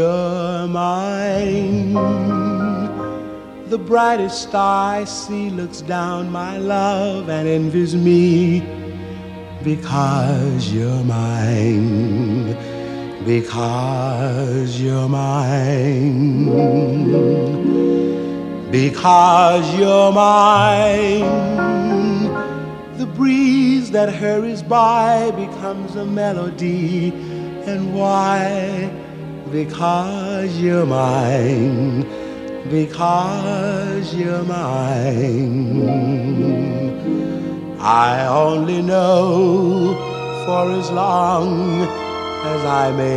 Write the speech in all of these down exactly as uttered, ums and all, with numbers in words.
you're mine. The brightest star I see looks down, my love, and envies me. Because you're mine, because you're mine, because you're mine. The breeze that hurries by becomes a melody. And why? Because you're mine, because you're mine. I only know for as long as I may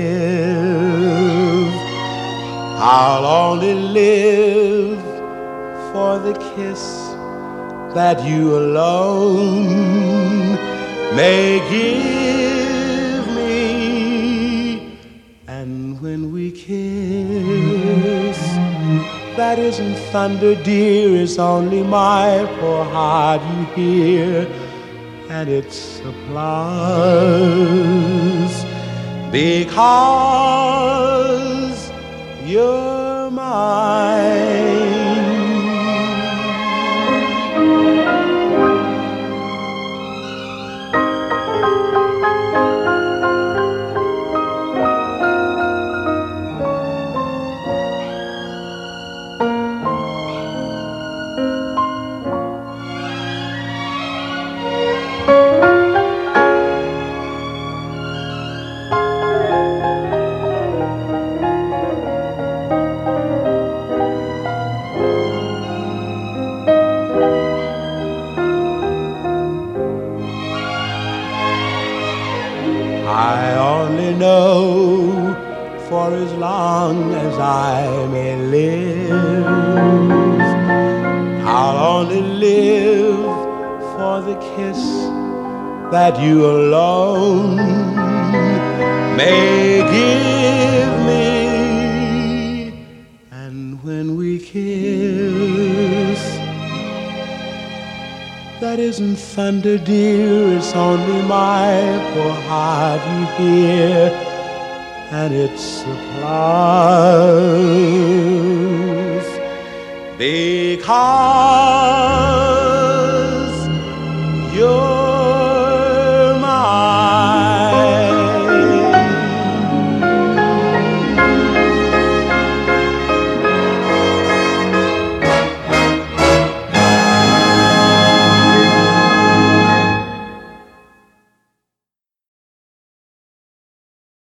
live, I'll only live for the kiss that you alone may give me. And when we kiss, that isn't thunder, dear, it's only my poor heart you hear, and it's applause because you're mine. I only know for as long as I may live, I'll only live for the kiss that you alone may give me. And when we kiss, that isn't thunder, dear, it's only my poor heart you hear, and it's applause because